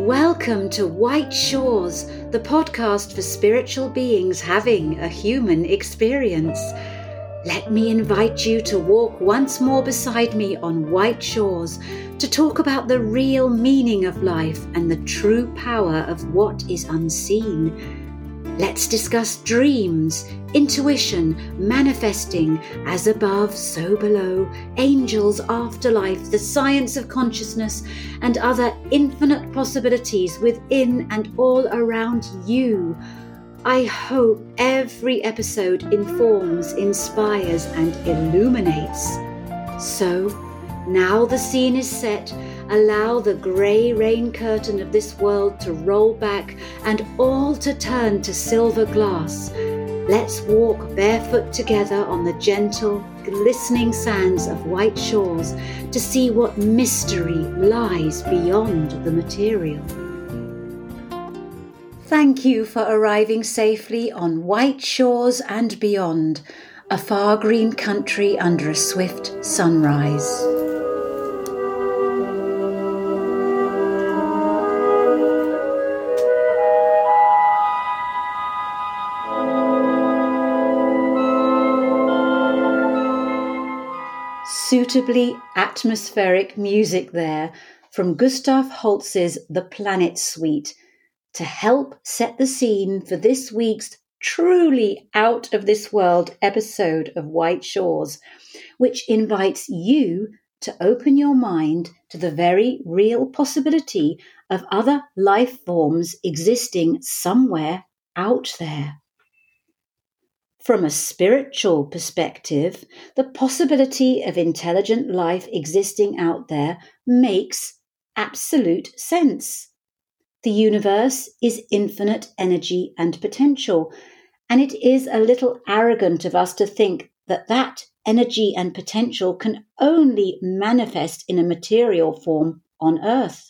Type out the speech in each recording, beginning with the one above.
Welcome to White Shores, the podcast for spiritual beings having a human experience. Let me invite you to walk once more beside me on White Shores to talk about the real meaning of life and the true power of what is unseen. Let's discuss dreams, intuition, manifesting, as above, so below, angels, afterlife, the science of consciousness, and other infinite possibilities within and all around you. I hope every episode informs, inspires, and illuminates. So, now the scene is set. Allow the grey rain curtain of this world to roll back and all to turn to silver glass. Let's walk barefoot together on the gentle, glistening sands of White Shores to see what mystery lies beyond the material. Thank you for arriving safely on White Shores and beyond, a far green country under a swift sunrise. Suitably atmospheric music there from Gustav Holst's The Planet Suite to help set the scene for this week's truly out of this world episode of White Shores, which invites you to open your mind to the very real possibility of other life forms existing somewhere out there. From a spiritual perspective, the possibility of intelligent life existing out there makes absolute sense. The universe is infinite energy and potential, and it is a little arrogant of us to think that that energy and potential can only manifest in a material form on Earth.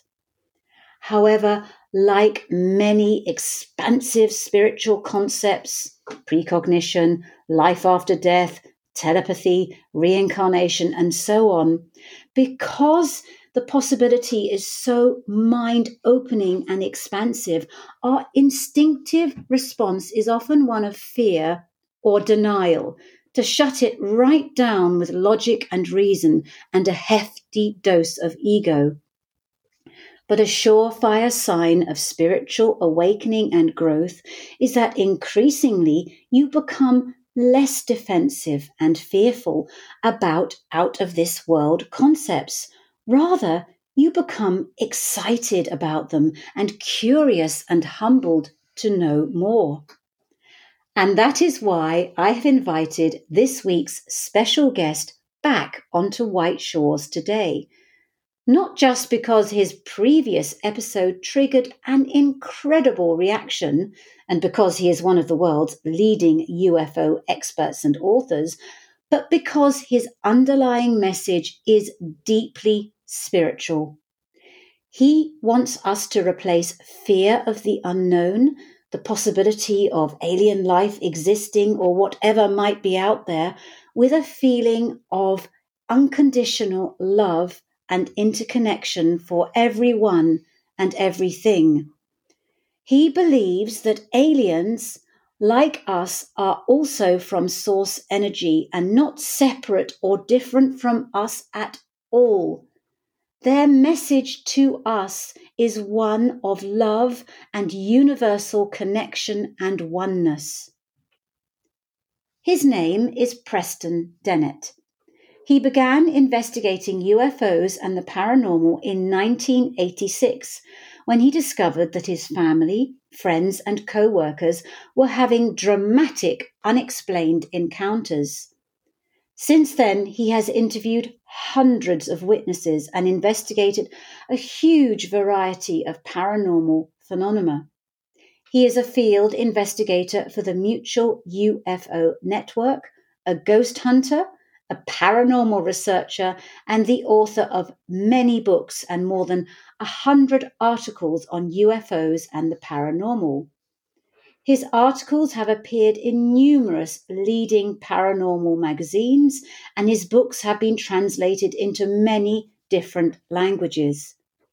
However, like many expansive spiritual concepts, precognition, life after death, telepathy, reincarnation, and so on, because the possibility is so mind-opening and expansive, our instinctive response is often one of fear or denial, to shut it right down with logic and reason and a hefty dose of ego. But a surefire sign of spiritual awakening and growth is that increasingly you become less defensive and fearful about out-of-this-world concepts. Rather, you become excited about them and curious and humbled to know more. And that is why I have invited this week's special guest back onto White Shores today. Not just because his previous episode triggered an incredible reaction, and because he is one of the world's leading UFO experts and authors, but because his underlying message is deeply spiritual. He wants us to replace fear of the unknown, the possibility of alien life existing or whatever might be out there, with a feeling of unconditional love and interconnection for everyone and everything. He believes that aliens, like us, are also from source energy and not separate or different from us at all. Their message to us is one of love and universal connection and oneness. His name is Preston Dennett. He began investigating UFOs and the paranormal in 1986 when he discovered that his family, friends, and co-workers were having dramatic, unexplained encounters. Since then, he has interviewed hundreds of witnesses and investigated a huge variety of paranormal phenomena. He is a field investigator for the Mutual UFO Network, a ghost hunter, a paranormal researcher, and the author of many books and more than 100 articles on UFOs and the paranormal. His articles have appeared in numerous leading paranormal magazines, and his books have been translated into many different languages.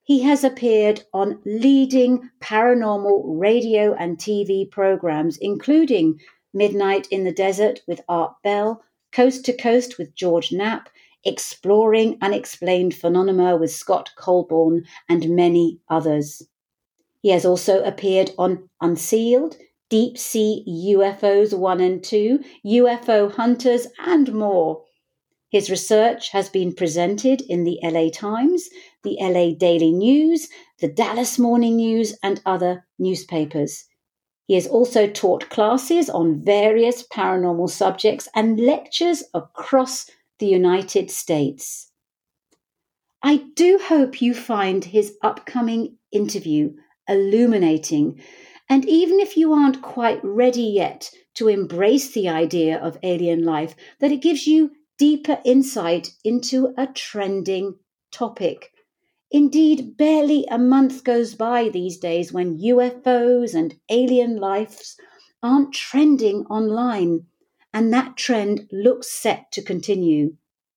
He has appeared on leading paranormal radio and TV programs, including Midnight in the Desert with Art Bell, Coast to Coast with George Knapp, Exploring Unexplained Phenomena with Scott Colborn, and many others. He has also appeared on Unsealed, Deep Sea UFOs 1 and 2, UFO Hunters, and more. His research has been presented in the LA Times, the LA Daily News, the Dallas Morning News, and other newspapers. He has also taught classes on various paranormal subjects and lectures across the United States. I do hope you find his upcoming interview illuminating, and even if you aren't quite ready yet to embrace the idea of alien life, that it gives you deeper insight into a trending topic. Indeed, barely a month goes by these days when UFOs and alien lives aren't trending online, and that trend looks set to continue.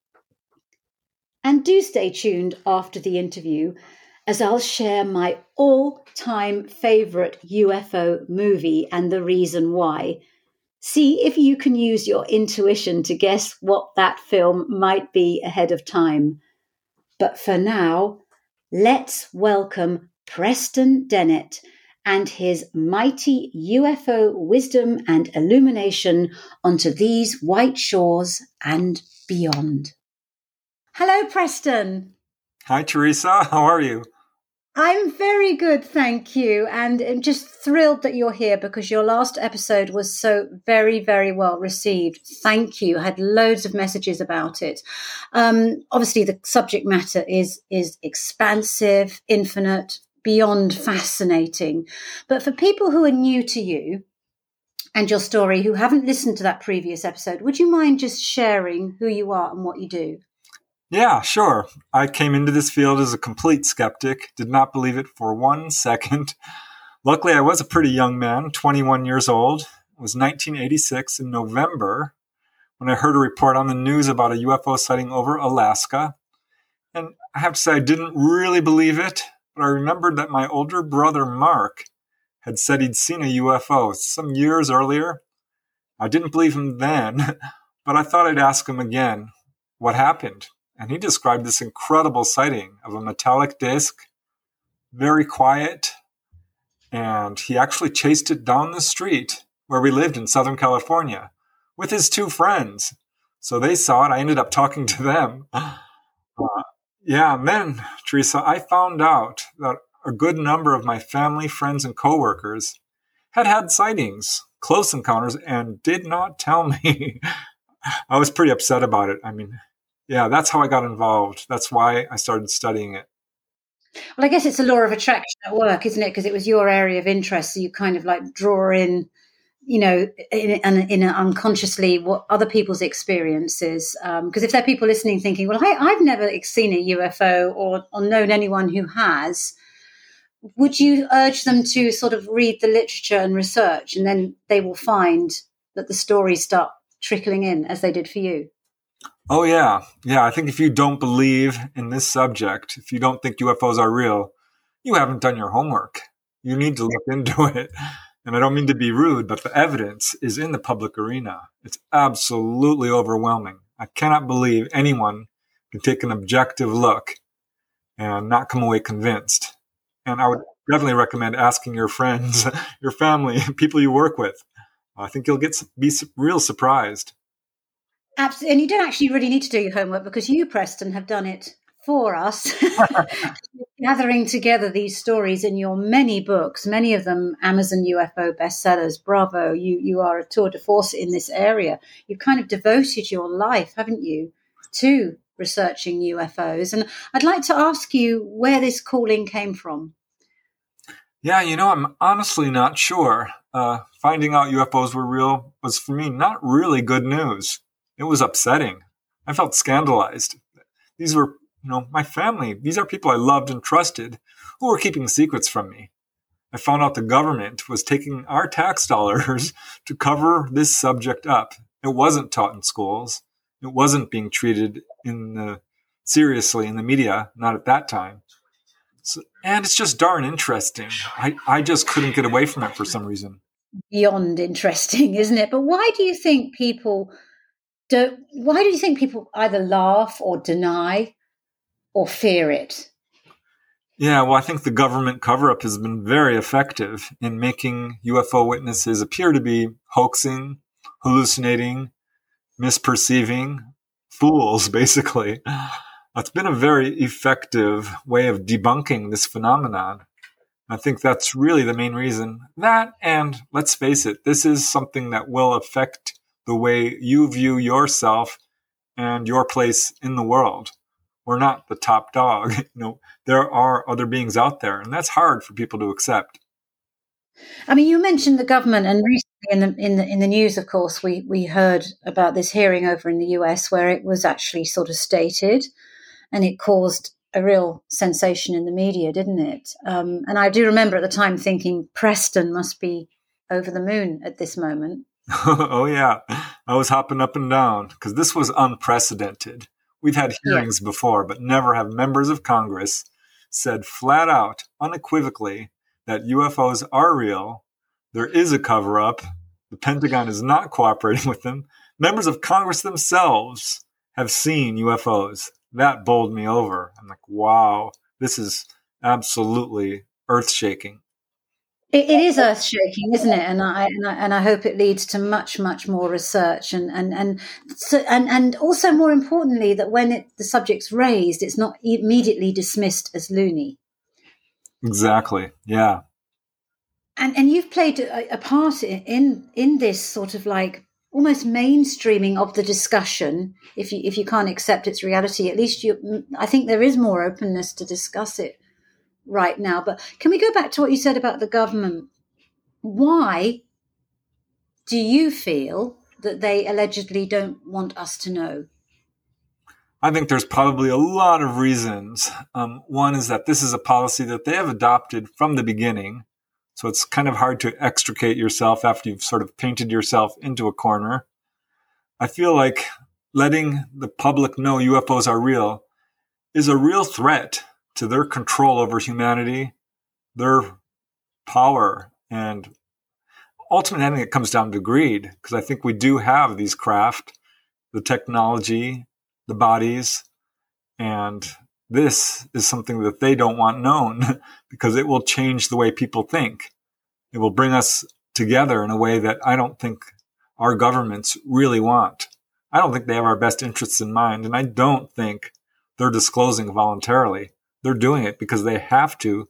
And do stay tuned after the interview, as I'll share my all-time favourite UFO movie and the reason why. See if you can use your intuition to guess what that film might be ahead of time. But for now, let's welcome Preston Dennett and his mighty UFO wisdom and illumination onto these white shores and beyond. Hello, Preston. Hi, Teresa. How are you? I'm very good, thank you. And I'm just thrilled that you're here because your last episode was so very, very well received. Thank you. I had loads of messages about it. Obviously, the subject matter is expansive, infinite, beyond fascinating. But for people who are new to you and your story, who haven't listened to that previous episode, would you mind just sharing who you are and what you do? Yeah, sure. I came into this field as a complete skeptic, did not believe it for 1 second. Luckily, I was a pretty young man, 21 years old. It was 1986 in November when I heard a report on the news about a UFO sighting over Alaska. And I have to say, I didn't really believe it, but I remembered that my older brother, Mark, had said he'd seen a UFO some years earlier. I didn't believe him then, but I thought I'd ask him again what happened. And he described this incredible sighting of a metallic disc, very quiet, and he actually chased it down the street where we lived in Southern California with his 2 friends. So they saw it. I ended up talking to them. And then, Teresa, I found out that a good number of my family, friends, and coworkers had had sightings, close encounters, and did not tell me. I was pretty upset about it. That's how I got involved. That's why I started studying it. Well, I guess it's a law of attraction at work, isn't it? Because it was your area of interest. So you kind of like draw in, in unconsciously what other people's experiences. Because if there are people listening thinking, well, I've never seen a UFO or known anyone who has, would you urge them to sort of read the literature and research, and then they will find that the stories start trickling in as they did for you? Oh, yeah. Yeah, I think if you don't believe in this subject, if you don't think UFOs are real, you haven't done your homework. You need to look into it. And I don't mean to be rude, but the evidence is in the public arena. It's absolutely overwhelming. I cannot believe anyone can take an objective look and not come away convinced. And I would definitely recommend asking your friends, your family, people you work with. I think you'll be real surprised. Absolutely. And you don't actually really need to do your homework because you, Preston, have done it for us, gathering together these stories in your many books, many of them Amazon UFO bestsellers. Bravo, you are a tour de force in this area. You've kind of devoted your life, haven't you, to researching UFOs. And I'd like to ask you where this calling came from. Yeah, I'm honestly not sure. Finding out UFOs were real was, for me, not really good news. It was upsetting. I felt scandalized. These were, my family. These are people I loved and trusted who were keeping secrets from me. I found out the government was taking our tax dollars to cover this subject up. It wasn't taught in schools. It wasn't being treated seriously in the media, not at that time. And it's just darn interesting. I just couldn't get away from it for some reason. Beyond interesting, isn't it? But why do you think people either laugh or deny or fear it? Yeah, well, I think the government cover-up has been very effective in making UFO witnesses appear to be hoaxing, hallucinating, misperceiving fools, basically. It's been a very effective way of debunking this phenomenon. I think that's really the main reason. That, and let's face it, this is something that will affect the way you view yourself and your place in the world. We're not the top dog. There are other beings out there, and that's hard for people to accept. I mean, you mentioned the government, and recently in the news, of course, we heard about this hearing over in the US where it was actually sort of stated, and it caused a real sensation in the media, didn't it? And I do remember at the time thinking Preston must be over the moon at this moment. Oh, yeah. I was hopping up and down because this was unprecedented. We've had hearings before, but never have members of Congress said flat out, unequivocally, that UFOs are real. There is a cover-up. The Pentagon is not cooperating with them. Members of Congress themselves have seen UFOs. That bowled me over. I'm like, wow, this is absolutely earth-shaking. It is earth shaking, isn't it? And I hope it leads to much more research and also more importantly that when the subject's raised, it's not immediately dismissed as loony. Exactly. Yeah. And you've played a part in this sort of like almost mainstreaming of the discussion. If you can't accept its reality, at least I think there is more openness to discuss it right now. But can we go back to what you said about the government? Why do you feel that they allegedly don't want us to know? I think there's probably a lot of reasons. One is that this is a policy that they have adopted from the beginning. So it's kind of hard to extricate yourself after you've sort of painted yourself into a corner. I feel like letting the public know UFOs are real is a real threat to their control over humanity, their power, and ultimately I think it comes down to greed, because I think we do have these craft, the technology, the bodies, and this is something that they don't want known because it will change the way people think. It will bring us together in a way that I don't think our governments really want. I don't think they have our best interests in mind, and I don't think they're disclosing voluntarily. They're doing it because they have to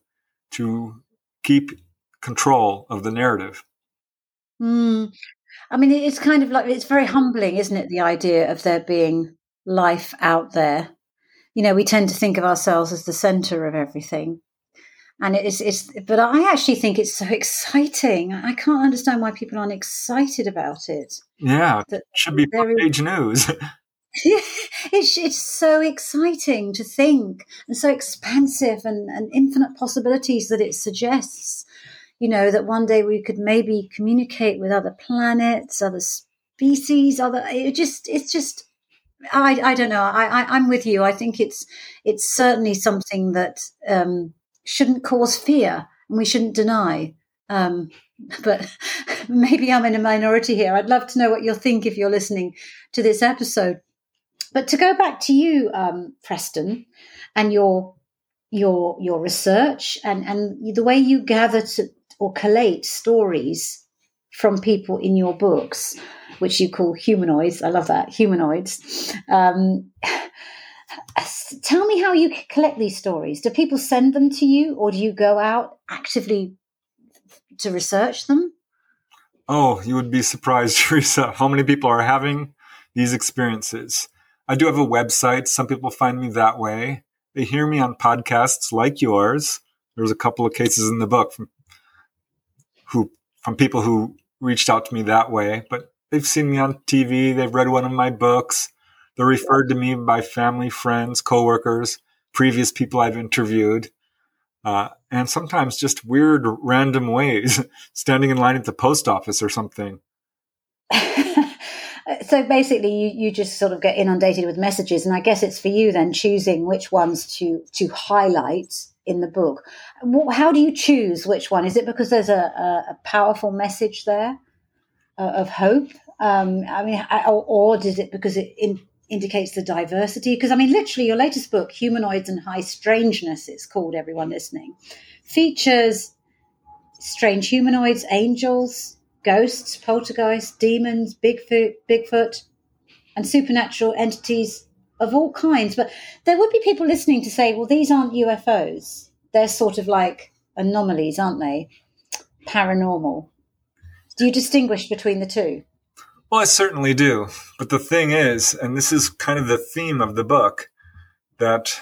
keep control of the narrative. I mean, it's kind of like, it's very humbling, isn't it? The idea of there being life out there. We tend to think of ourselves as the center of everything. And but I actually think it's so exciting. I can't understand why people aren't excited about it. Yeah, it should be front-page news. It's so exciting to think, and so expansive and infinite possibilities that it suggests. That one day we could maybe communicate with other planets, other species, it's just. I don't know. I'm with you. I think it's certainly something that shouldn't cause fear, and we shouldn't deny. But maybe I'm in a minority here. I'd love to know what you'll think if you're listening to this episode. But to go back to you, Preston, and your research and the way you gather or collate stories from people in your books, which you call humanoids. I love that, humanoids. Tell me how you collect these stories. Do people send them to you, or do you go out actively to research them? Oh, you would be surprised, Teresa, how many people are having these experiences. I do have a website. Some people find me that way. They hear me on podcasts like yours. There's a couple of cases in the book from people who reached out to me that way, but they've seen me on TV. They've read one of my books. They're referred to me by family, friends, coworkers, previous people I've interviewed, and sometimes just weird, random ways, standing in line at the post office or something. So basically, you just sort of get inundated with messages, and I guess it's for you then choosing which ones to highlight in the book. How do you choose which one? Is it because there's a powerful message there of hope? Or is it because it indicates the diversity? Because, literally, your latest book, Humanoids and High Strangeness, it's called, everyone listening, features strange humanoids, angels, ghosts, poltergeists, demons, Bigfoot, and supernatural entities of all kinds. But there would be people listening to say, well, these aren't UFOs. They're sort of like anomalies, aren't they? Paranormal. Do you distinguish between the two? Well, I certainly do. But the thing is, and this is kind of the theme of the book, that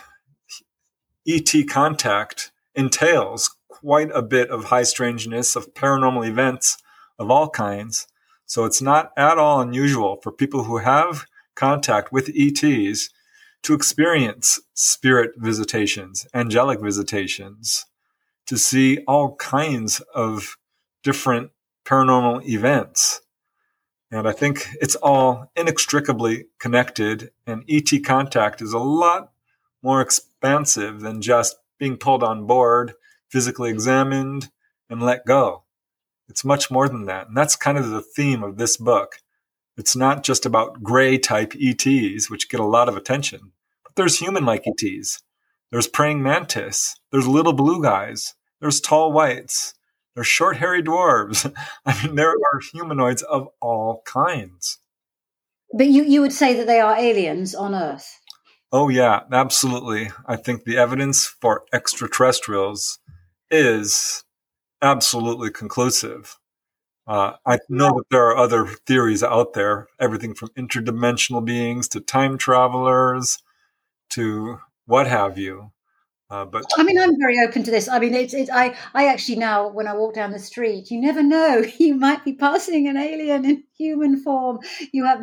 ET contact entails quite a bit of high strangeness, of paranormal events of all kinds. So it's not at all unusual for people who have contact with ETs to experience spirit visitations, angelic visitations, to see all kinds of different paranormal events. And I think it's all inextricably connected, and ET contact is a lot more expansive than just being pulled on board, physically examined, and let go. It's much more than that. And that's kind of the theme of this book. It's not just about gray type ETs, which get a lot of attention, but there's human-like ETs. There's praying mantis. There's little blue guys. There's tall whites. There's short hairy dwarves. There are humanoids of all kinds. But you would say that they are aliens on Earth? Oh, yeah, absolutely. I think the evidence for extraterrestrials is absolutely conclusive. I know that there are other theories out there, everything from interdimensional beings to time travelers to what have you. But I'm very open to this. I actually now, when I walk down the street, you never know. You might be passing an alien in human form. We have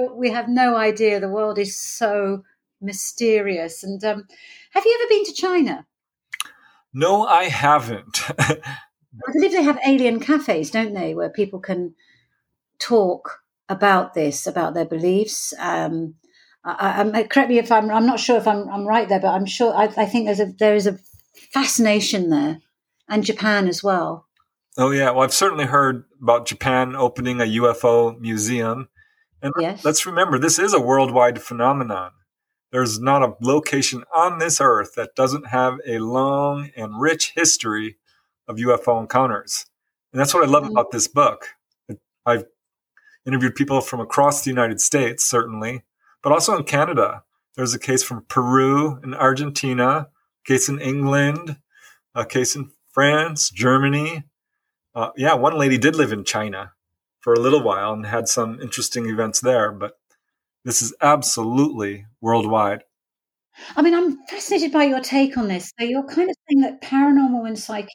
no idea. The world is so mysterious. And have you ever been to China? No, I haven't. I believe they have alien cafes, don't they, where people can talk about this, about their beliefs. Correct me if I'm not sure if I'm right there, but I'm sure I think there is a fascination there, and Japan as well. Oh yeah, well I've certainly heard about Japan opening a UFO museum, and yes. Let's remember this is a worldwide phenomenon. There's not a location on this earth that doesn't have a long and rich history of UFO encounters, and that's what I love about this book. I've interviewed people from across the United States, certainly, but also in Canada. There's a case from Peru and Argentina, a case in England, a case in France, Germany. One lady did live in China for a little while and had some interesting events there, but this is absolutely worldwide. I'm fascinated by your take on this. So you're kind of saying that paranormal and psychic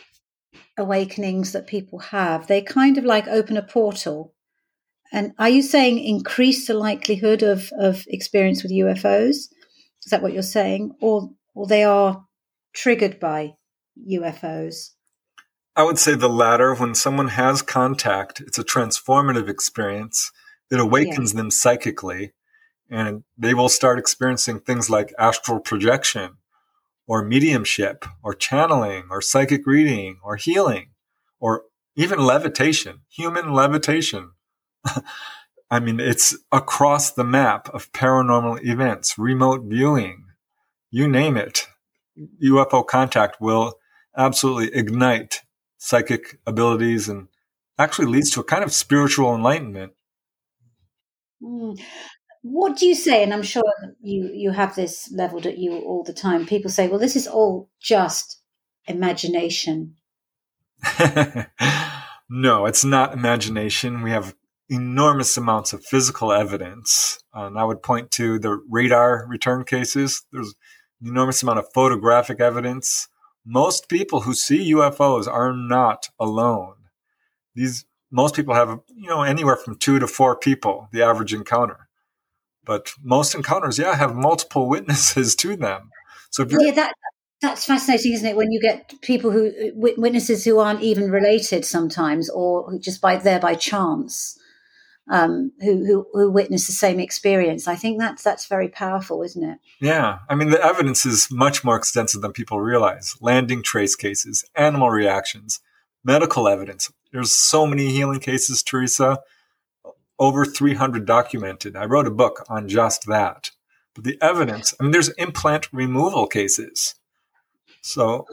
awakenings that people have, they kind of like open a portal. And are you saying increase the likelihood of experience with UFOs? Is that what you're saying? Or they are triggered by UFOs? I would say the latter. When someone has contact, it's a transformative experience. It awakens them psychically, and they will start experiencing things like astral projection or mediumship or channeling or psychic reading or healing or even levitation, human levitation. It's across the map of paranormal events, remote viewing, you name it. UFO contact will absolutely ignite psychic abilities and actually leads to a kind of spiritual enlightenment. What do you say? And I'm sure you have this leveled at you all the time. People say, well, this is all just imagination. No, it's not imagination. We have enormous amounts of physical evidence. And I would point to the radar return cases. There's an enormous amount of photographic evidence. Most people who see UFOs are not alone. Most people have, anywhere from 2 to 4 people, the average encounter. But most encounters, have multiple witnesses to them. So that's fascinating, isn't it? When you get people witnesses who aren't even related sometimes, or just by chance. who witnessed the same experience. I think that's very powerful, isn't it? Yeah. I mean, the evidence is much more extensive than people realize. Landing trace cases, animal reactions, medical evidence. There's so many healing cases, Teresa, over 300 documented. I wrote a book on just that. But the evidence, I mean, there's implant removal cases. So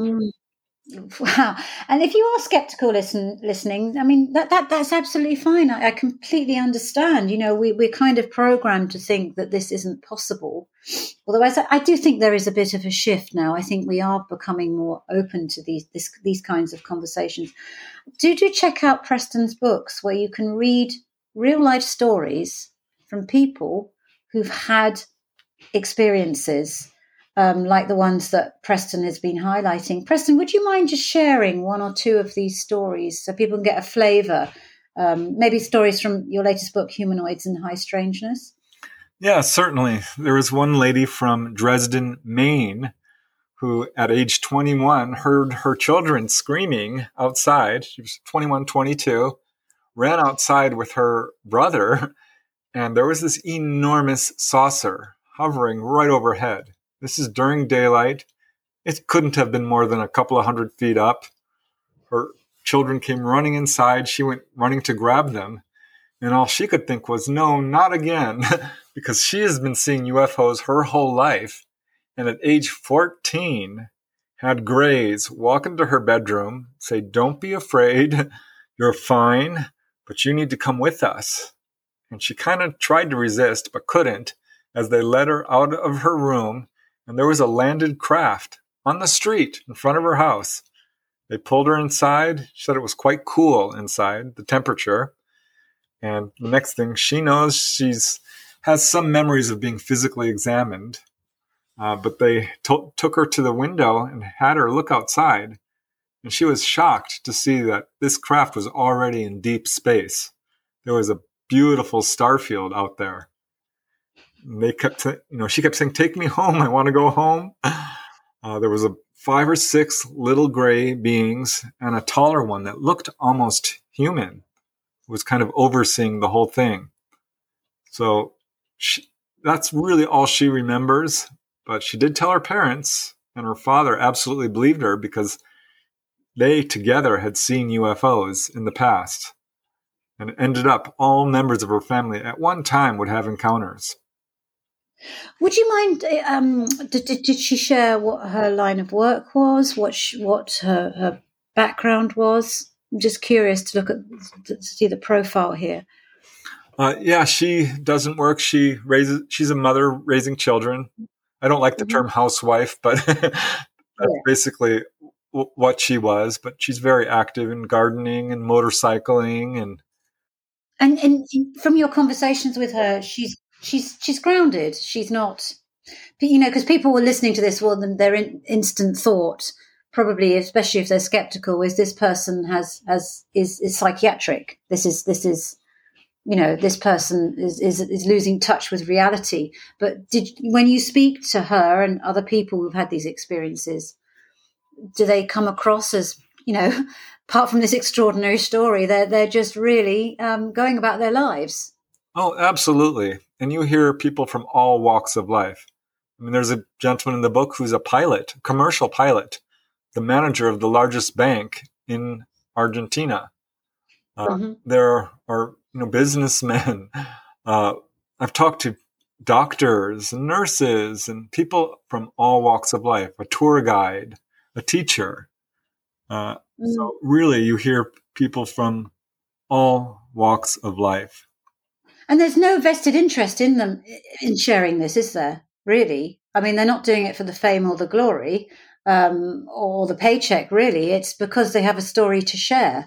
Wow. And if you are skeptical listening, I mean, that's absolutely fine. I completely understand. You know, we're kind of programmed to think that this isn't possible. Although I do think there is a bit of a shift now. I think we are becoming more open to these kinds of conversations. Do check out Preston's books, where you can read real life stories from people who've had experiences like the ones that Preston has been highlighting. Preston, would you mind just sharing one or two of these stories so people can get a flavour? Maybe stories from your latest book, Humanoids and High Strangeness? yeah, certainly. There was one lady from Dresden, Maine, who at age 21 heard her children screaming outside. She was 21, 22, ran outside with her brother, and there was this enormous saucer hovering right overhead. This is during daylight. It couldn't have been more than a couple of 100 feet up. Her children came running inside. She went running to grab them. And all she could think was, no, not again, because she has been seeing UFOs her whole life. And at age 14, had Grays walk into her bedroom, say, don't be afraid. You're fine, but you need to come with us. And she kind of tried to resist, but couldn't, as they led her out of her room. And there was a landed craft on the street in front of her house. They pulled her inside. She said it was quite cool inside, the temperature. And the next thing she knows, has some memories of being physically examined. But they took her to the window and had her look outside. And she was shocked to see that this craft was already in deep space. There was a beautiful star field out there. And they she kept saying, take me home. I want to go home. There was 5 or 6 little gray beings and a taller one that looked almost human, was kind of overseeing the whole thing. So that's really all she remembers. But she did tell her parents, and her father absolutely believed her because they together had seen UFOs in the past. And it ended up all members of her family at one time would have encounters. Would you mind, did she share what her line of work was, what her background was? I'm just curious to see the profile here. Yeah, she doesn't work. She's a mother raising children. I don't like the term housewife, but that's basically what she was. But she's very active in gardening and motorcycling. And from your conversations with her, she's grounded. She's not, because people were listening to this, well, their instant thought, probably, especially if they're skeptical, is this person is psychiatric. This is this person is losing touch with reality. But when you speak to her and other people who've had these experiences, do they come across as, apart from this extraordinary story, they're just really going about their lives? Oh, absolutely. And you hear people from all walks of life. I mean, there's a gentleman in the book who's a pilot, commercial pilot, the manager of the largest bank in Argentina. There are businessmen. I've talked to doctors and nurses and people from all walks of life, a tour guide, a teacher. So really, you hear people from all walks of life. And there's no vested interest in them in sharing this, is there? Really? I mean, they're not doing it for the fame or the glory or the paycheck, really. It's because they have a story to share.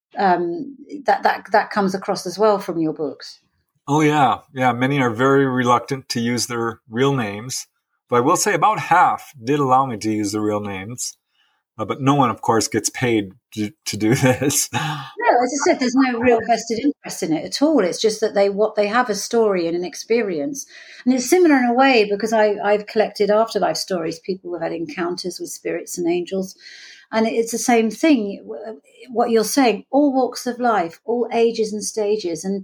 That comes across as well from your books. Oh, yeah. Yeah, many are very reluctant to use their real names. But I will say about half did allow me to use the real names. But no one, of course, gets paid to do this. No, as I said, there's no real vested interest in it at all. It's just that they have a story and an experience. And it's similar in a way because I've collected afterlife stories, people who've had encounters with spirits and angels. And it's the same thing, what you're saying, all walks of life, all ages and stages. And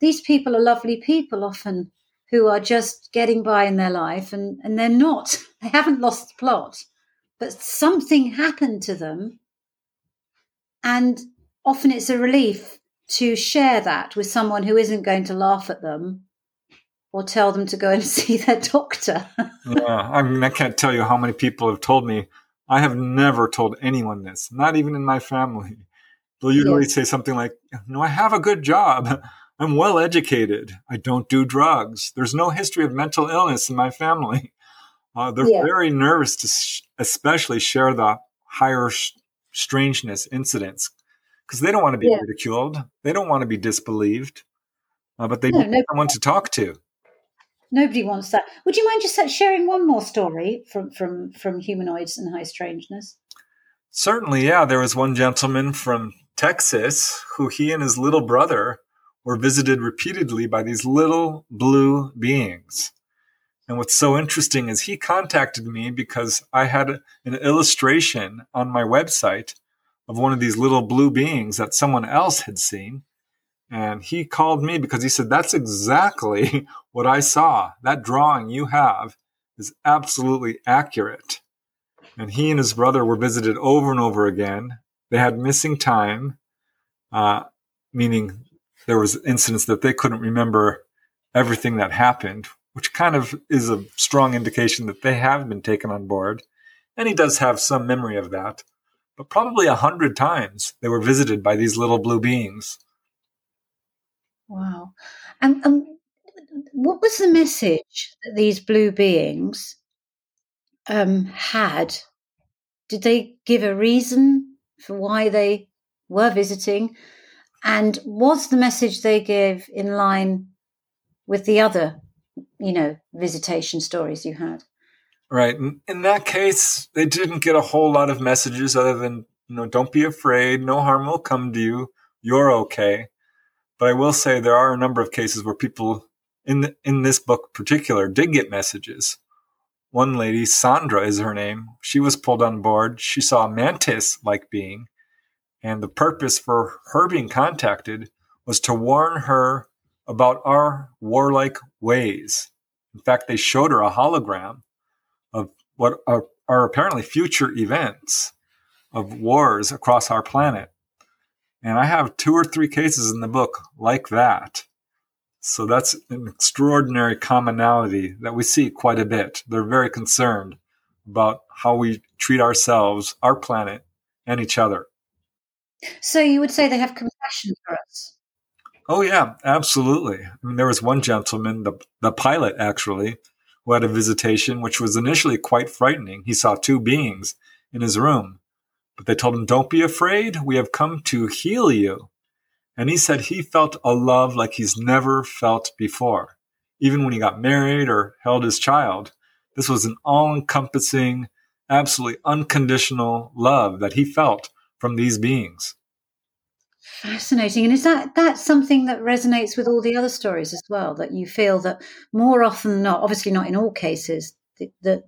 these people are lovely people often who are just getting by in their life, and they're not. They haven't lost the plot, but something happened to them. And often it's a relief to share that with someone who isn't going to laugh at them or tell them to go and see their doctor. Yeah, I mean, I can't tell you how many people have told me. I have never told anyone this, not even in my family. They'll usually say something like, I have a good job. I'm well educated. I don't do drugs. There's no history of mental illness in my family. They're very nervous to especially share the higher strangeness incidents because they don't want to be ridiculed. They don't want to be disbelieved, but they need someone to talk to. Nobody wants that. Would you mind just sharing one more story from humanoids and high strangeness? Certainly, yeah. There was one gentleman from Texas who he and his little brother were visited repeatedly by these little blue beings. And what's so interesting is he contacted me because I had an illustration on my website of one of these little blue beings that someone else had seen. And he called me because he said, that's exactly what I saw. That drawing you have is absolutely accurate. And he and his brother were visited over and over again. They had missing time, meaning there was incidents that they couldn't remember everything that happened, which kind of is a strong indication that they have been taken on board. And he does have some memory of that. But probably 100 times they were visited by these little blue beings. Wow. And what was the message that these blue beings had? Did they give a reason for why they were visiting? And was the message they gave in line with the other, visitation stories you had? Right. In that case, they didn't get a whole lot of messages other than, don't be afraid. No harm will come to you. You're okay. But I will say there are a number of cases where people in this book in particular did get messages. One lady, Sandra is her name, she was pulled on board. She saw a mantis-like being. And the purpose for her being contacted was to warn her about our warlike ways. In fact, they showed her a hologram of what are apparently future events of wars across our planet. And I have 2 or 3 cases in the book like that. So that's an extraordinary commonality that we see quite a bit. They're very concerned about how we treat ourselves, our planet, and each other. So you would say they have compassion for us? Oh, yeah, absolutely. I mean, there was one gentleman, the pilot actually, who had a visitation, which was initially quite frightening. He saw 2 beings in his room, but they told him, don't be afraid. We have come to heal you. And he said he felt a love like he's never felt before. Even when he got married or held his child, this was an all-encompassing, absolutely unconditional love that he felt from these beings. Fascinating. And is that something that resonates with all the other stories as well, that you feel that more often than not, obviously not in all cases, that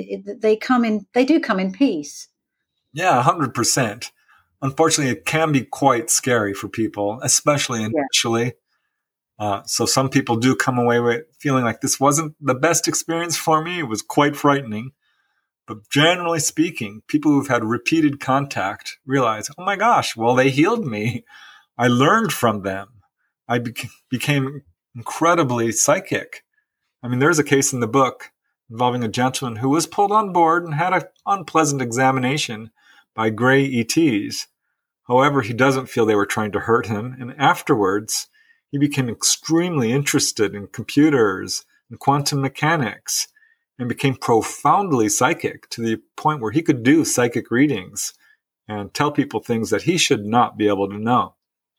they do come in peace? Yeah, 100%. Unfortunately, it can be quite scary for people, especially initially. So some people do come away with feeling like this wasn't the best experience for me. It was quite frightening. But generally speaking, people who've had repeated contact realize, oh my gosh, well, they healed me. I learned from them. I became incredibly psychic. I mean, there's a case in the book involving a gentleman who was pulled on board and had an unpleasant examination by gray ETs. However, he doesn't feel they were trying to hurt him. And afterwards, he became extremely interested in computers and quantum mechanics and became profoundly psychic to the point where he could do psychic readings and tell people things that he should not be able to know.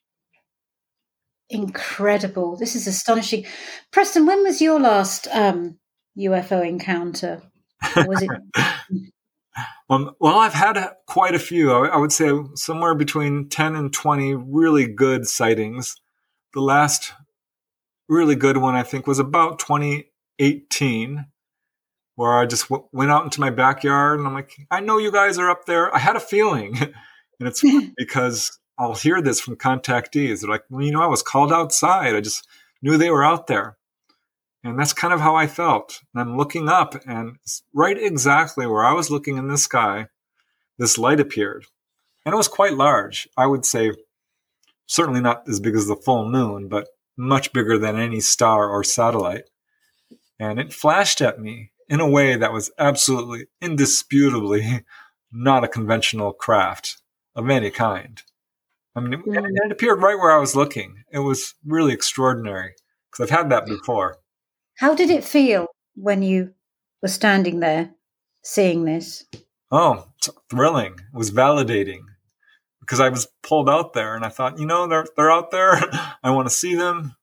Incredible. This is astonishing. Preston, when was your last UFO encounter? Or was it... Well, I've had quite a few. I would say somewhere between 10 and 20 really good sightings. The last really good one, I think, was about 2018, where I just went out into my backyard and I'm like, I know you guys are up there. I had a feeling. And it's because I'll hear this from contactees. They're like, well, I was called outside. I just knew they were out there. And that's kind of how I felt. And I'm looking up, and right exactly where I was looking in the sky, this light appeared. And it was quite large. I would say certainly not as big as the full moon, but much bigger than any star or satellite. And it flashed at me in a way that was absolutely, indisputably not a conventional craft of any kind. I mean, it appeared right where I was looking. It was really extraordinary because I've had that before. How did it feel when you were standing there seeing this? Oh, it's thrilling. It was validating because I was pulled out there and I thought, they're out there. I want to see them.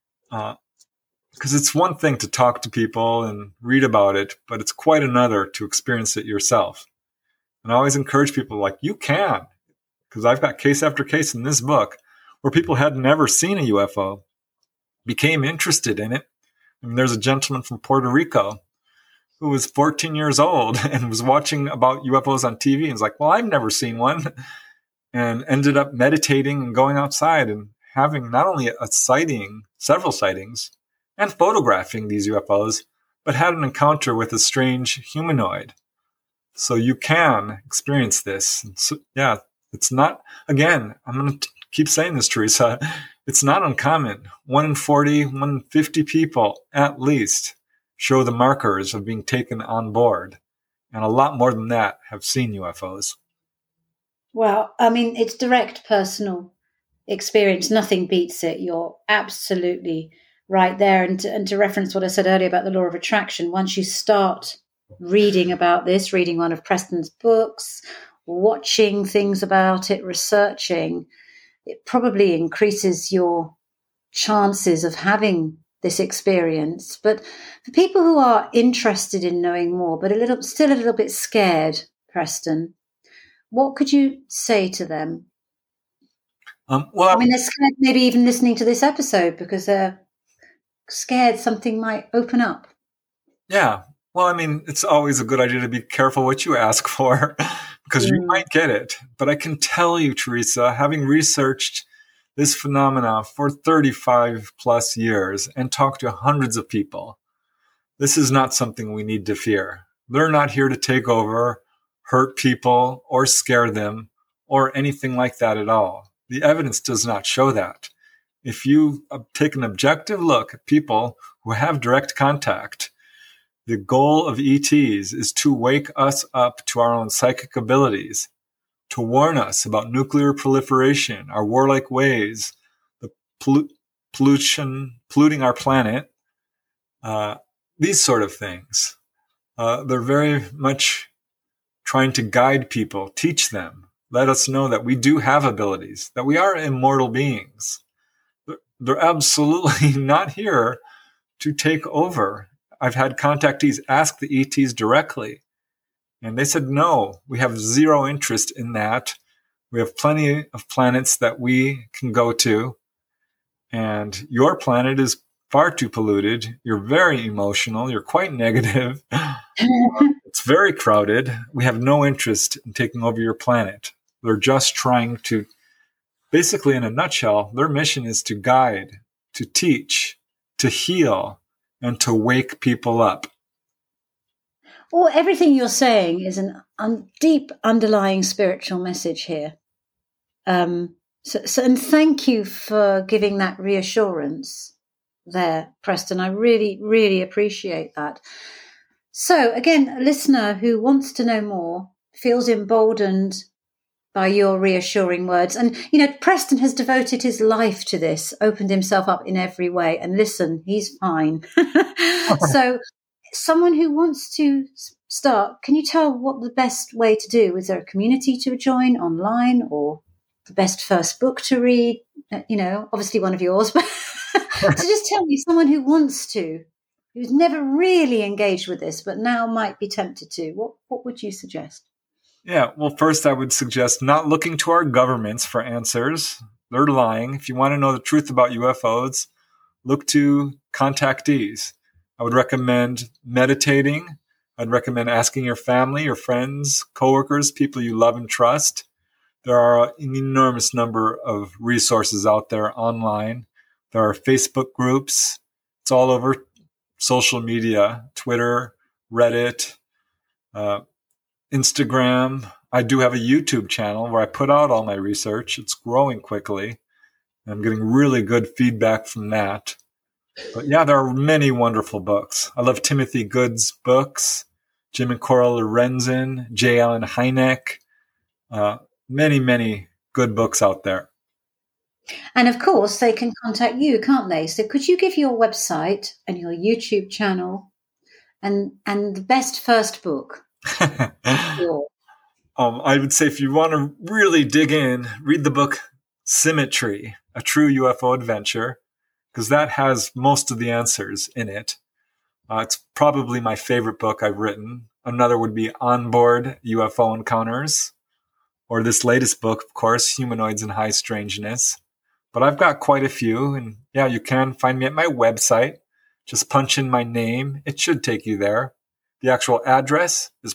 Because it's one thing to talk to people and read about it, but it's quite another to experience it yourself. And I always encourage people like, you can, because I've got case after case in this book where people had never seen a UFO, became interested in it. I mean, there's a gentleman from Puerto Rico who was 14 years old and was watching about UFOs on TV and was like, well, I've never seen one, and ended up meditating and going outside and having not only a sighting, several sightings, and photographing these UFOs, but had an encounter with a strange humanoid. So you can experience this. So, yeah, it's not, again, I'm going to keep saying this, Teresa, it's not uncommon. 1 in 40, 1 in 50 people at least show the markers of being taken on board. And a lot more than that have seen UFOs. Well, I mean, it's direct personal experience. Nothing beats it. You're absolutely right there. And to reference what I said earlier about the law of attraction, once you start reading about this, reading one of Preston's books, watching things about it, researching, it probably increases your chances of having this experience. But for people who are interested in knowing more, but still a little bit scared, Preston, what could you say to them? Well, I mean, they're scared maybe even listening to this episode because they're scared something might open up. Yeah. Well, I mean, it's always a good idea to be careful what you ask for because you might get it. But I can tell you, Teresa, having researched this phenomena for 35 plus years and talked to hundreds of people, this is not something we need to fear. They're not here to take over, hurt people, or scare them, or anything like that at all. The evidence does not show that. If you take an objective look at people who have direct contact, the goal of ETs is to wake us up to our own psychic abilities, to warn us about nuclear proliferation, our warlike ways, the polluting our planet, these sort of things. They're very much trying to guide people, teach them, let us know that we do have abilities, that we are immortal beings. They're absolutely not here to take over. I've had contactees ask the ETs directly, and they said, no, we have zero interest in that. We have plenty of planets that we can go to, and your planet is far too polluted. You're very emotional. You're quite negative. It's very crowded. We have no interest in taking over your planet. They're just trying to, basically in a nutshell, their mission is to guide, to teach, to heal, and to wake people up. Well, everything you're saying is a deep underlying spiritual message here. And thank you for giving that reassurance there, Preston. I really, really appreciate that. So again, a listener who wants to know more, feels emboldened by your reassuring words. And, Preston has devoted his life to this, opened himself up in every way. And listen, he's fine. So someone who wants to start, can you tell what the best way to do? Is there a community to join online or the best first book to read? Obviously one of yours. But so just tell me, someone who wants to, who's never really engaged with this, but now might be tempted to, what would you suggest? Yeah, well, first I would suggest not looking to our governments for answers. They're lying. If you want to know the truth about UFOs, look to contactees. I would recommend meditating. I'd recommend asking your family, your friends, coworkers, people you love and trust. There are an enormous number of resources out there online There are Facebook groups. It's all over social media, Twitter, Reddit, Instagram. I do have a YouTube channel where I put out all my research. It's growing quickly. I'm getting really good feedback from that. But yeah, there are many wonderful books. I love Timothy Good's books, Jim and Cora Lorenzen, J. Allen Hynek. Many, many good books out there. And of course, they can contact you, can't they? So could you give your website and your YouTube channel and the best first book? I would say if you want to really dig in, read the book Symmetry, A True UFO Adventure, because that has most of the answers in it. It's probably my favorite book I've written. Another would be Onboard UFO Encounters, or this latest book, of course, Humanoids in High Strangeness. But I've got quite a few, and yeah, you can find me at my website. Just punch in my name. It should take you there. The actual address is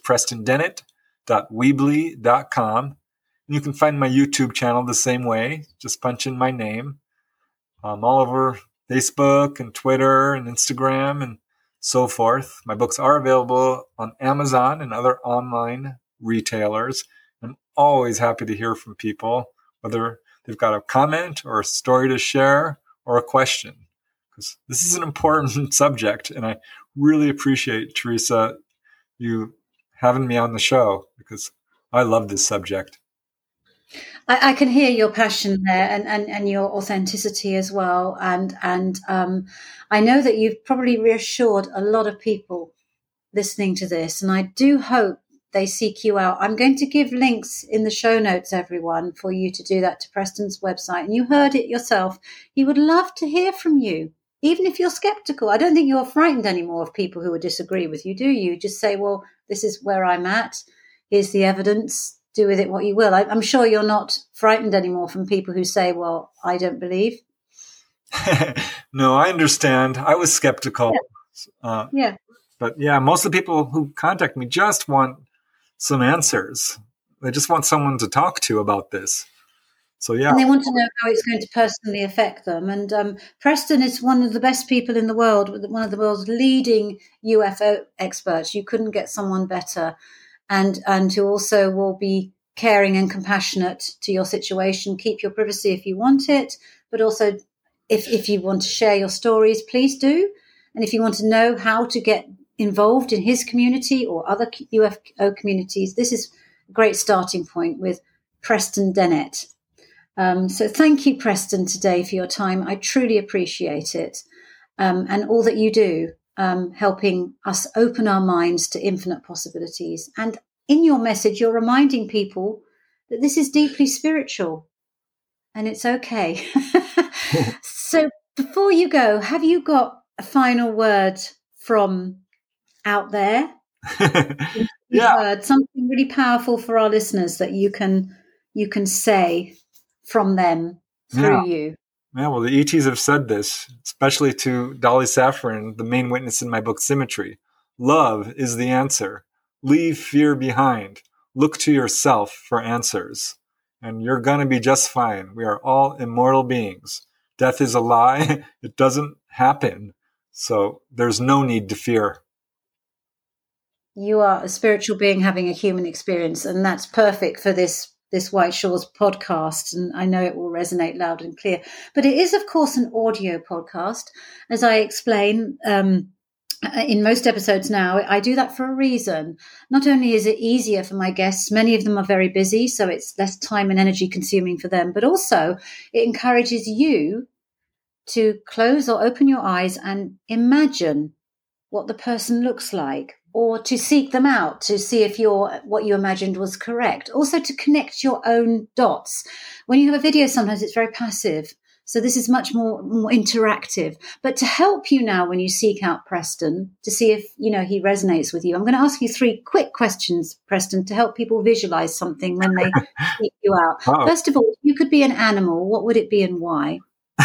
prestondennett.weebly.com. And you can find my YouTube channel the same way. Just punch in my name. I'm all over Facebook and Twitter and Instagram and so forth. My books are available on Amazon and other online retailers. I'm always happy to hear from people, whether they've got a comment or a story to share or a question, because this is an important subject. And I really appreciate, Teresa, you having me on the show, because I love this subject. I can hear your passion there and your authenticity as well. And I know that you've probably reassured a lot of people listening to this. And I do hope they seek you out. I'm going to give links in the show notes, everyone, for you to do that to Preston's website. And you heard it yourself. He would love to hear from you, even if you're skeptical. I don't think you're frightened anymore of people who would disagree with you, do you? Just say, well, this is where I'm at. Here's the evidence. Do with it what you will. I'm sure you're not frightened anymore from people who say, well, I don't believe. No, I understand. I was skeptical. Yeah. But yeah, most of the people who contact me just want some answers. They just want someone to talk to about this. So yeah. And they want to know how it's going to personally affect them. And Preston is one of the best people in the world, one of the world's leading UFO experts. You couldn't get someone better. And who also will be caring and compassionate to your situation. Keep your privacy if you want it, but also if you want to share your stories, please do. And if you want to know how to get involved in his community or other UFO communities, this is a great starting point with Preston Dennett. So thank you, Preston, today for your time. I truly appreciate it, and all that you do. Helping us open our minds to infinite possibilities. And in your message, you're reminding people that this is deeply spiritual and it's okay. So before you go, have you got a final word from out there? Yeah. Something really powerful for our listeners that you can say from them through you. Yeah, well, the ETs have said this, especially to Dolly Safran, the main witness in my book, Symmetry. Love is the answer. Leave fear behind. Look to yourself for answers. And you're going to be just fine. We are all immortal beings. Death is a lie. It doesn't happen. So there's no need to fear. You are a spiritual being having a human experience, and that's perfect for this White Shores podcast, and I know it will resonate loud and clear. But it is, of course, an audio podcast. As I explain in most episodes now, I do that for a reason. Not only is it easier for my guests, many of them are very busy, so it's less time and energy consuming for them, but also it encourages you to close or open your eyes and imagine what the person looks like, or to seek them out to see if what you imagined was correct. Also to connect your own dots. When you have a video, sometimes it's very passive. So this is much more interactive. But to help you now when you seek out Preston, to see if he resonates with you, I'm going to ask you 3 quick questions, Preston, to help people visualize something when they seek you out. Uh-oh. First of all, if you could be an animal, what would it be and why?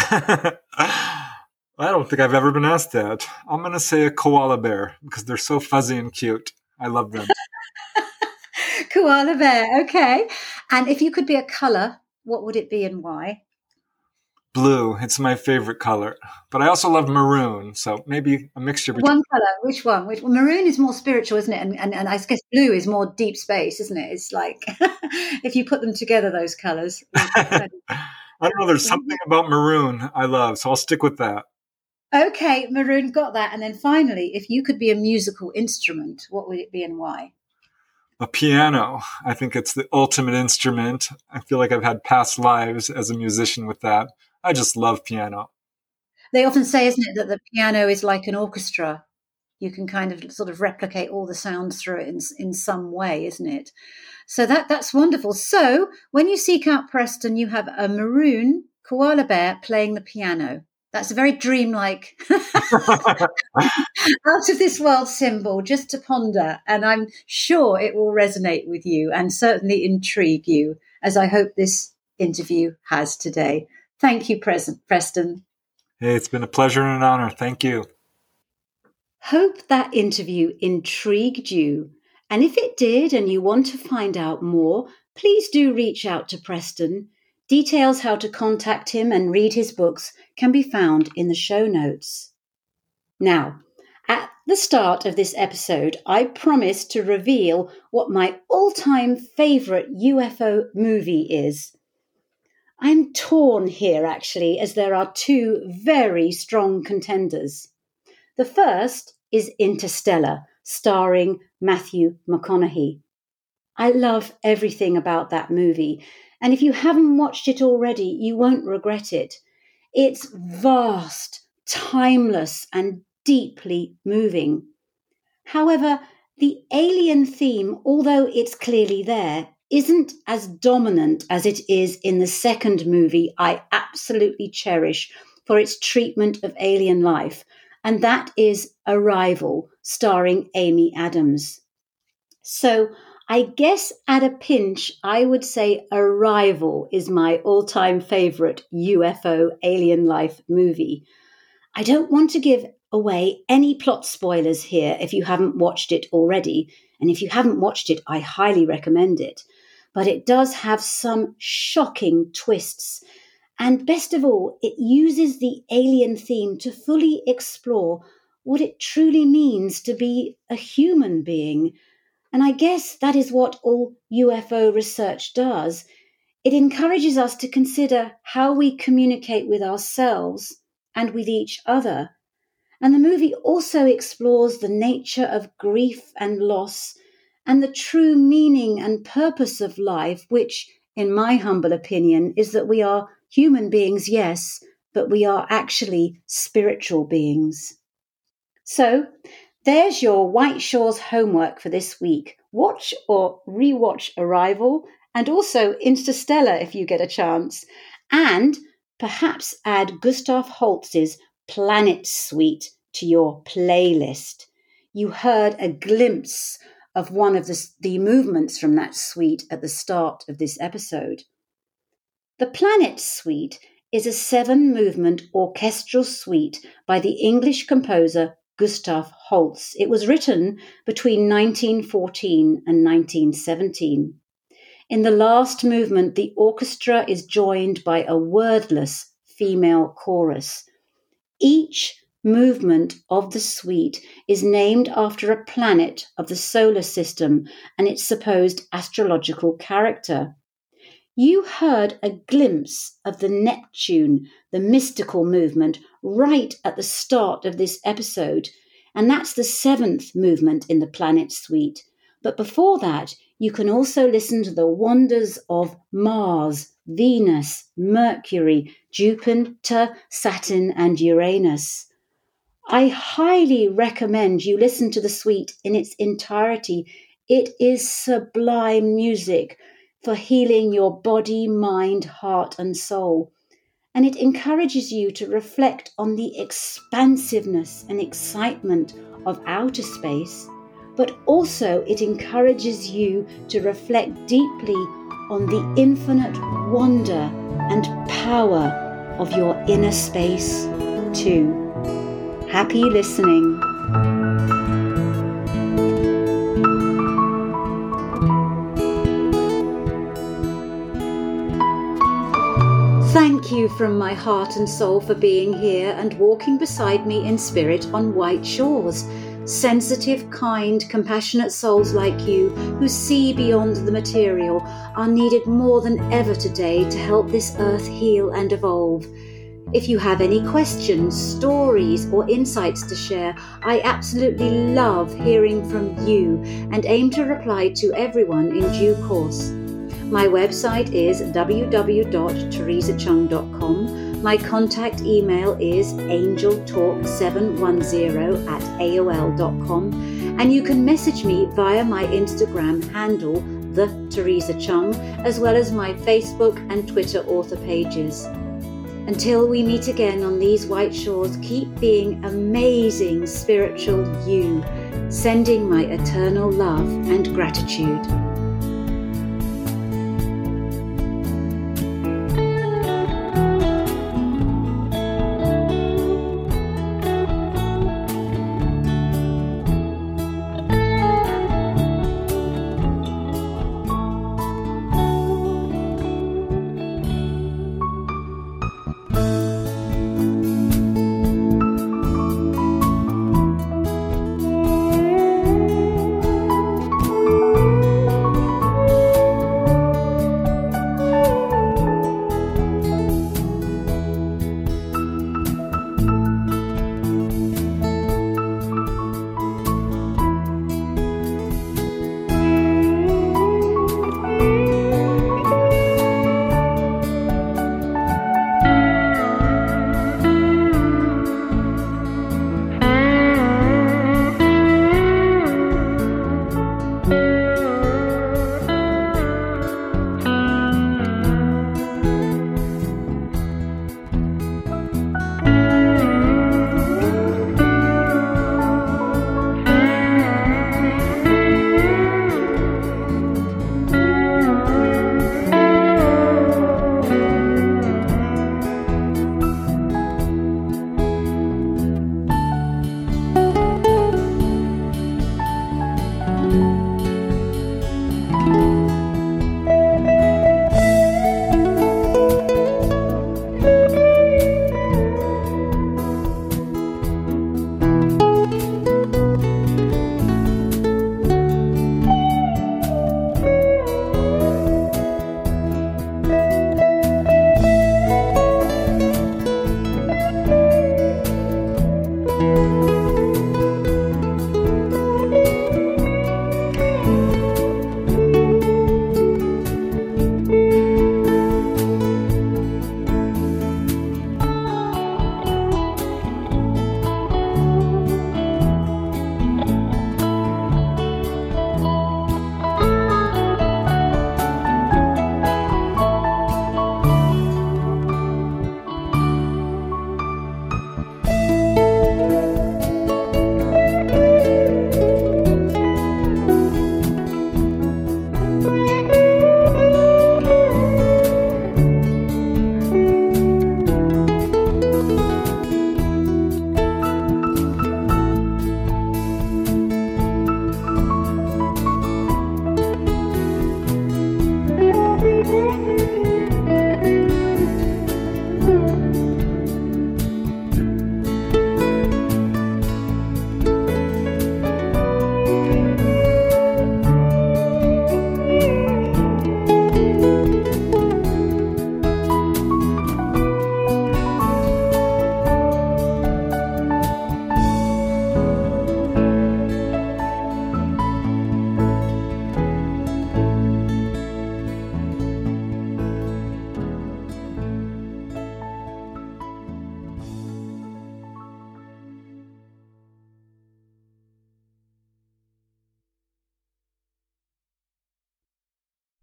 I don't think I've ever been asked that. I'm going to say a koala bear because they're so fuzzy and cute. I love them. Koala bear, okay. And if you could be a color, what would it be and why? Blue. It's my favorite color. But I also love maroon, so maybe a mixture between... One color. Which one? Maroon is more spiritual, isn't it? And I guess blue is more deep space, isn't it? It's like if you put them together, those colors. I don't know. There's something about maroon I love, so I'll stick with that. Okay, maroon, got that. And then finally, if you could be a musical instrument, what would it be and why? A piano. I think it's the ultimate instrument. I feel like I've had past lives as a musician with that. I just love piano. They often say, isn't it, that the piano is like an orchestra. You can kind of sort of replicate all the sounds through it in some way, isn't it? So that's wonderful. So when you seek out Preston, you have a maroon koala bear playing the piano. That's a very dreamlike, out of this world symbol just to ponder. And I'm sure it will resonate with you and certainly intrigue you, as I hope this interview has today. Thank you, Preston. Hey, it's been a pleasure and an honor. Thank you. Hope that interview intrigued you. And if it did and you want to find out more, please do reach out to Preston. Details how to contact him and read his books can be found in the show notes. Now, at the start of this episode, I promised to reveal what my all-time favourite UFO movie is. I'm torn here, actually, as there are two very strong contenders. The first is Interstellar, starring Matthew McConaughey. I love everything about that movie, and if you haven't watched it already, you won't regret it. It's vast, timeless, and deeply moving. However, the alien theme, although it's clearly there, isn't as dominant as it is in the second movie I absolutely cherish for its treatment of alien life, and that is Arrival, starring Amy Adams. So I guess at a pinch, I would say Arrival is my all-time favourite UFO alien life movie. I don't want to give away any plot spoilers here if you haven't watched it already, and if you haven't watched it, I highly recommend it. But it does have some shocking twists. And best of all, it uses the alien theme to fully explore what it truly means to be a human being. And I guess that is what all UFO research does. It encourages us to consider how we communicate with ourselves and with each other. And the movie also explores the nature of grief and loss and the true meaning and purpose of life, which, in my humble opinion, is that we are human beings, yes, but we are actually spiritual beings. So, there's your White Shores homework for this week. Watch or rewatch Arrival, and also Interstellar if you get a chance. And perhaps add Gustav Holst's Planet Suite to your playlist. You heard a glimpse of one of the movements from that suite at the start of this episode. The Planet Suite is a 7-movement orchestral suite by the English composer Gustav Holst. It was written between 1914 and 1917. In the last movement, the orchestra is joined by a wordless female chorus. Each movement of the suite is named after a planet of the solar system and its supposed astrological character. You heard a glimpse of the Neptune, the mystical movement, right at the start of this episode, and that's the 7th movement in the Planet Suite. But before that, you can also listen to the wonders of Mars, Venus, Mercury, Jupiter, Saturn, and Uranus. I highly recommend you listen to the suite in its entirety. It is sublime music for healing your body, mind, heart, and soul. And it encourages you to reflect on the expansiveness and excitement of outer space, but also it encourages you to reflect deeply on the infinite wonder and power of your inner space too. Happy listening. Thank Thank you from my heart and soul for being here and walking beside me in spirit on white shores. Sensitive, kind, compassionate souls like you who see beyond the material are needed more than ever today to help this earth heal and evolve. If you have any questions, stories, or insights to share, I absolutely love hearing from you and aim to reply to everyone in due course. My website is www.teresachung.com. My contact email is angeltalk710@aol.com, and you can message me via my Instagram handle, The Teresa Chung, as well as my Facebook and Twitter author pages. Until we meet again on these white shores, keep being amazing spiritual you, sending my eternal love and gratitude.